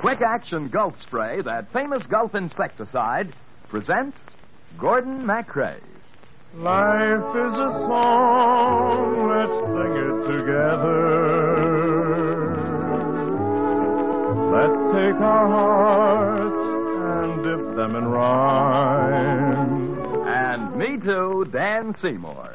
Quick Action Gulf Spray, that famous Gulf insecticide, presents Gordon MacRae. Life is a song, let's sing it together. Let's take our hearts and dip them in rhyme. And me too, Dan Seymour.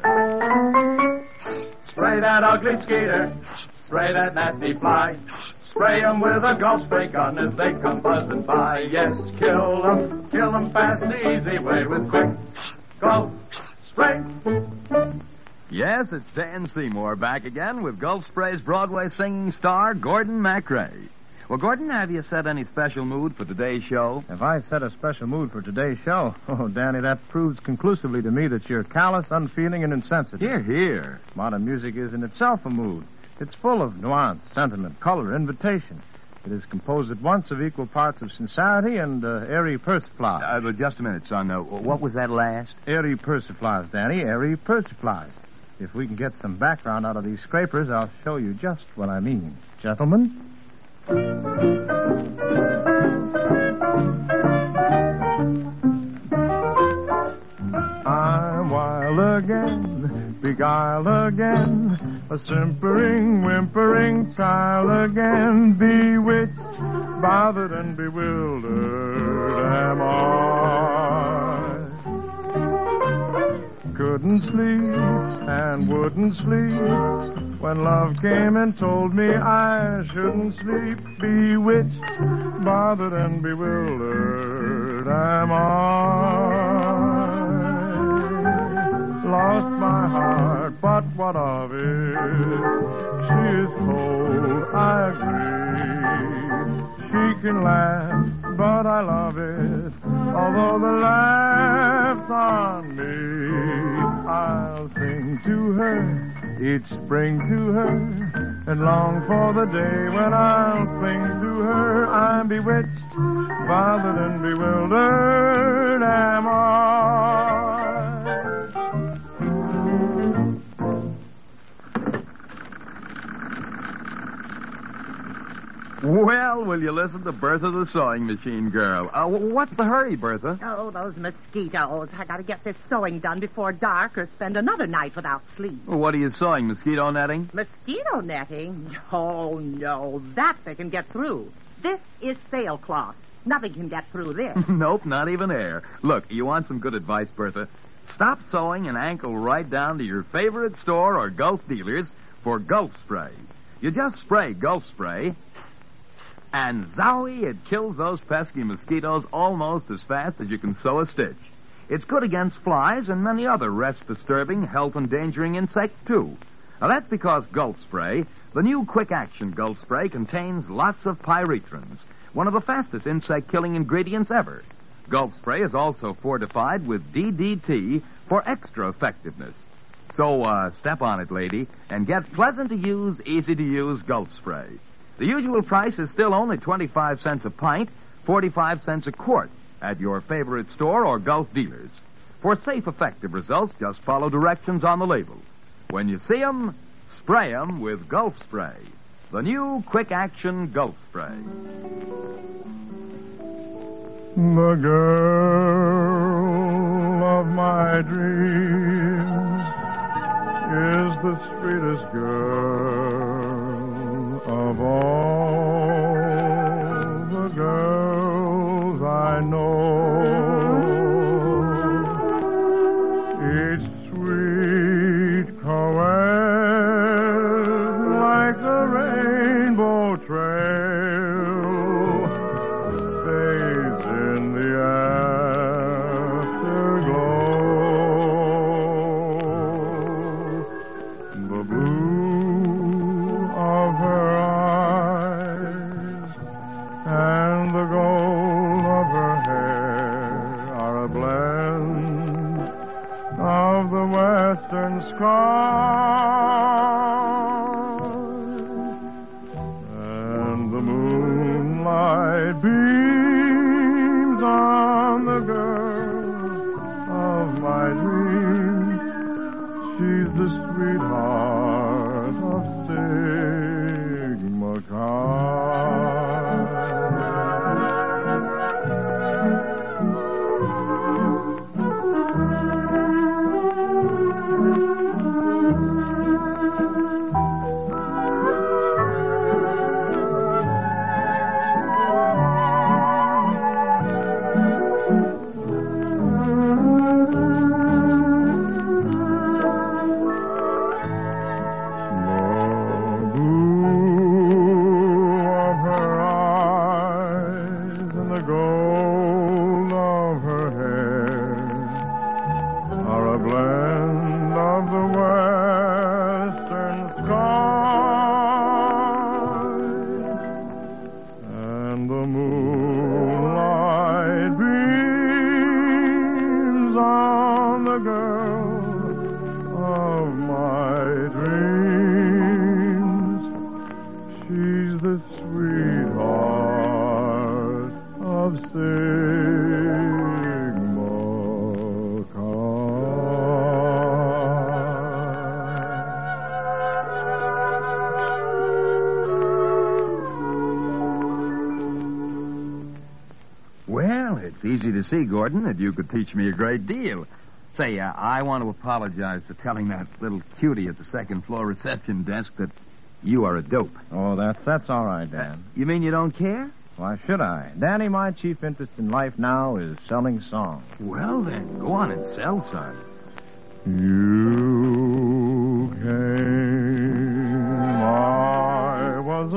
Spray that ugly skeeter, spray that nasty fly. Spray 'em with a Gulf spray gun as they come buzzing by. Yes, kill 'em fast the easy way with quick Gulf spray. Yes, it's Dan Seymour back again with Gulf Spray's Broadway singing star, Gordon MacRae. Well, Gordon, have you set any special mood for today's show? If I set a special mood for today's show, oh, Danny, that proves conclusively to me that you're callous, unfeeling, and insensitive. Hear, hear. Modern music is in itself a mood. It's full of nuance, sentiment, color, invitation. It is composed at once of equal parts of sincerity and airy persiflage. But just a minute, son. What was that last? Airy persiflage, Danny, airy persiflage. If we can get some background out of these scrapers, I'll show you just what I mean. Gentlemen? I'm wild again, beguiled again, a simpering, whimpering child again, bewitched, bothered, and bewildered am I. Couldn't sleep and wouldn't sleep when love came and told me I shouldn't sleep. Bewitched, bothered, and bewildered am I. Lost my heart, but what of it? She is cold, I agree. She can laugh, but I love it. Although the laugh's on me, I'll sing to her, each spring to her, and long for the day when I'll cling to her. I'm bewitched, bothered, and bewildered am I. Well, will you listen to Bertha the sewing machine girl? What's the hurry, Bertha? Oh, those mosquitoes. I gotta get this sewing done before dark or spend another night without sleep. Well, what are you sewing, mosquito netting? Mosquito netting? Oh, no. That they can get through. This is sailcloth. Nothing can get through this. Nope, not even air. Look, you want some good advice, Bertha? Stop sewing and ankle right down to your favorite store or Gulf dealers for Gulf Spray. You just spray Gulf Spray, and zowie, it kills those pesky mosquitoes almost as fast as you can sew a stitch. It's good against flies and many other rest-disturbing, health-endangering insects, too. Now, that's because Gulf Spray, the new quick-action Gulf Spray, contains lots of pyrethrins, one of the fastest insect-killing ingredients ever. Gulf Spray is also fortified with DDT for extra effectiveness. So, step on it, lady, and get pleasant-to-use, easy-to-use Gulf Spray. The usual price is still only 25 cents a pint, 45 cents a quart at your favorite store or Gulf dealers. For safe, effective results, just follow directions on the label. When you see 'em, spray 'em with Gulf Spray, the new quick-action Gulf Spray. The girl of my dreams is the sweetest girl of all the girls I know. Each sweet caress like the rainbow trail fades in the afterglow. The blue of her eyes and the gold of her hair are a blend of the western sky, and the moonlight beams on the girl of my dreams. She's the sweetheart of Sigma Chi. moonlight beams on the girl of my dreams. She's the sweetheart of Sigma Chi. Well, it's easy to see, Gordon, that you could teach me a great deal. Say, I want to apologize for telling that little cutie at the second-floor reception desk that you are a dope. Oh, that's all right, Dan. You mean you don't care? Why should I? Danny, my chief interest in life now is selling songs. Well, then, go on and sell, son. You came, I was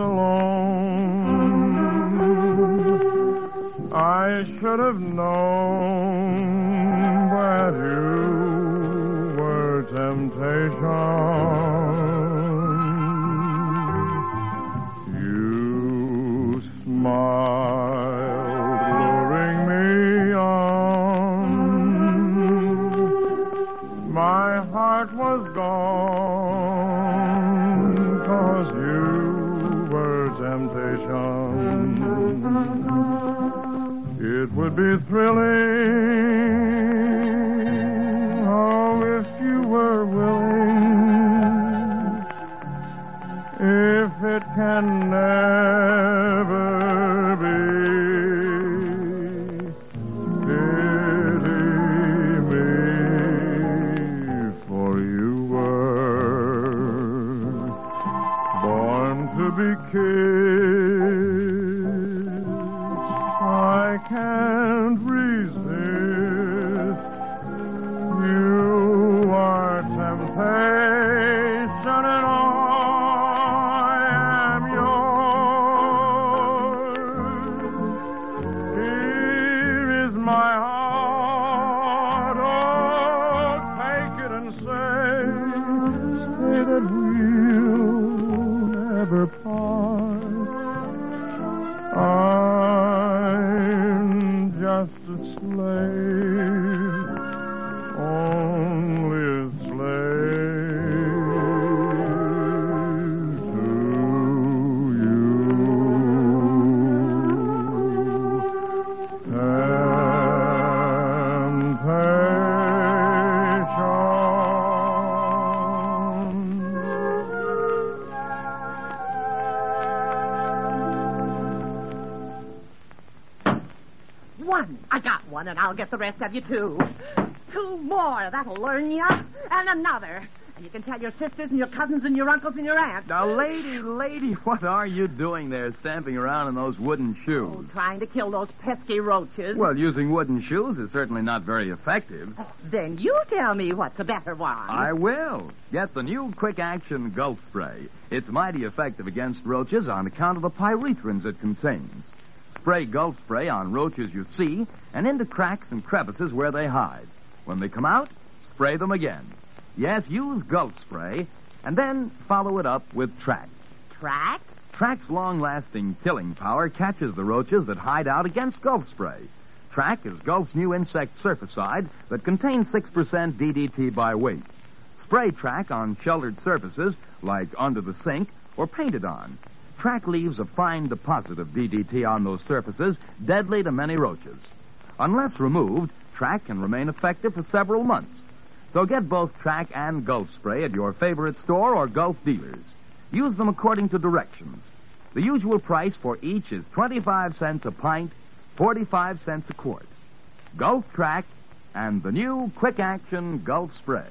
alone. I should have known that you were temptation. You smiled, luring me on. My heart was gone, 'cause you were temptation. It would be thrilling, oh, if you were willing. If it can never be, pity me, for you were born to be kissed. I can't resist. You are temptation, and I am yours. Here is my heart. Oh, take it and say that we'll never part. I'm just a slave, only a slave to you. One. I got one, and I'll get the rest of you, too. Two more. That'll learn you. And another. And you can tell your sisters and your cousins and your uncles and your aunts. Now, lady, what are you doing there stamping around in those wooden shoes? Oh, trying to kill those pesky roaches. Well, using wooden shoes is certainly not very effective. Oh, then you tell me what's a better one. I will. Get the new Quick Action Gulf Spray. It's mighty effective against roaches on account of the pyrethrins it contains. Spray Gulf Spray on roaches you see and into cracks and crevices where they hide. When they come out, spray them again. Yes, use Gulf Spray, and then follow it up with Track. Track? Track's long-lasting killing power catches the roaches that hide out against Gulf Spray. Track is Gulf's new insect surficide that contains 6% DDT by weight. Spray Track on sheltered surfaces, like under the sink, or painted on. Track leaves a fine deposit of DDT on those surfaces, deadly to many roaches. Unless removed, Track can remain effective for several months. So get both Track and Gulf Spray at your favorite store or Gulf dealers. Use them according to directions. The usual price for each is 25 cents a pint, 45 cents a quart. Gulf Track and the new Quick Action Gulf Spray.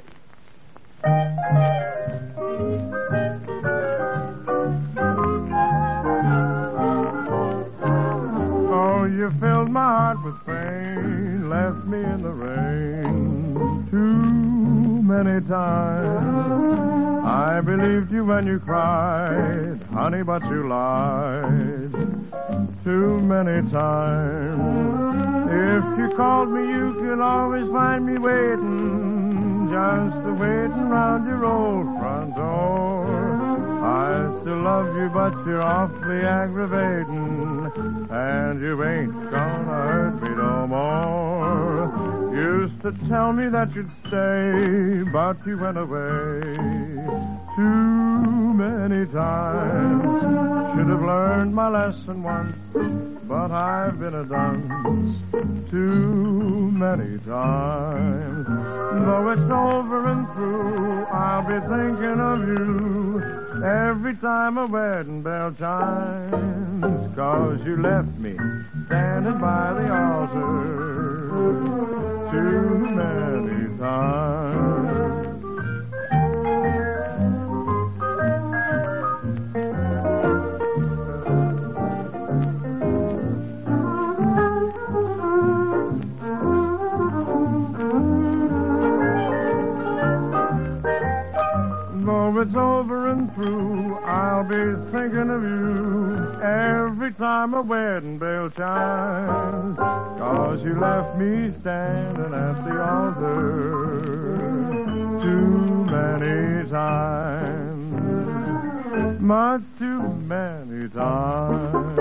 Oh, you filled my heart with pain, left me in the rain too many times. I believed you when you cried, honey, but you lied too many times. If you called me, you could always find me waiting, just waiting round your old front door. I still love you, but you're awfully aggravating, and you ain't gonna hurt me no more. Used to tell me that you'd stay, but you went away too many times. Should have learned my lesson once, but I've been a dunce too many times. Though it's over and through, I'll be thinking of you every time a wedding bell chimes. 'Cause you left me standing by the altar too many times. Though it's over and through, I'll be thinking of you every time a wedding bell chimes. 'Cause you left me standing at the altar too many times. Much too many times.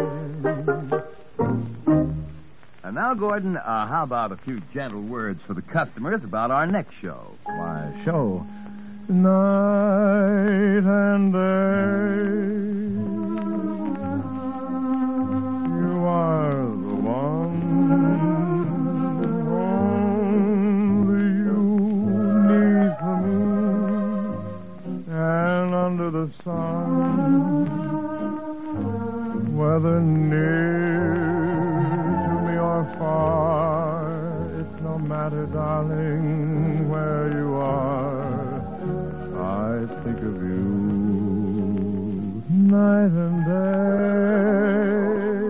And now, Gordon, how about a few gentle words for the customers about our next show? My show. Night and day, you are the one. Only you need the moon, and under the sun, whether near to me or far, it's no matter, darling, where you are. I think of you night and day,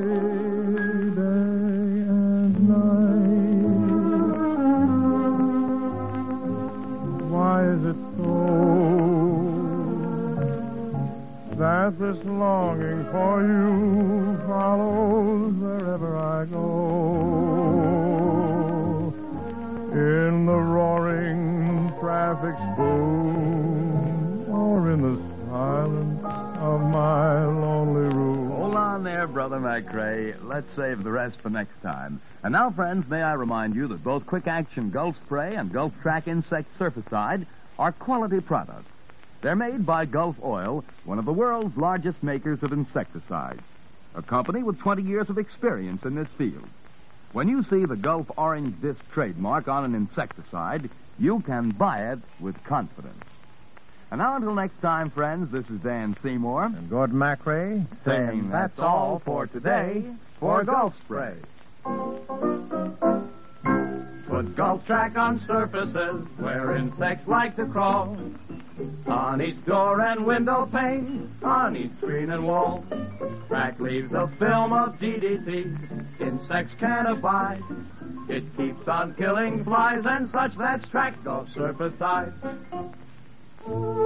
day and night. Why is it so that this longing for you follows wherever I go? In the roaring traffic's boom, or in the silence of my lonely room. Hold on there, Brother McRae. Let's save the rest for next time. And now, friends, may I remind you that both Quick Action Gulf Spray and Gulf Track Insect Surficide are quality products. They're made by Gulf Oil, one of the world's largest makers of insecticides, a company with 20 years of experience in this field. When you see the Gulf Orange Disc trademark on an insecticide, you can buy it with confidence. And now until next time, friends, this is Dan Seymour. And Gordon McRae saying that's all for today for Gulf Spray. Put Gulf Track on surfaces where insects like to crawl. On each door and window pane, on each screen and wall. Track leaves a film of DDT insects can't abide. It keeps on killing flies and such. That's Track Gulf Surficide.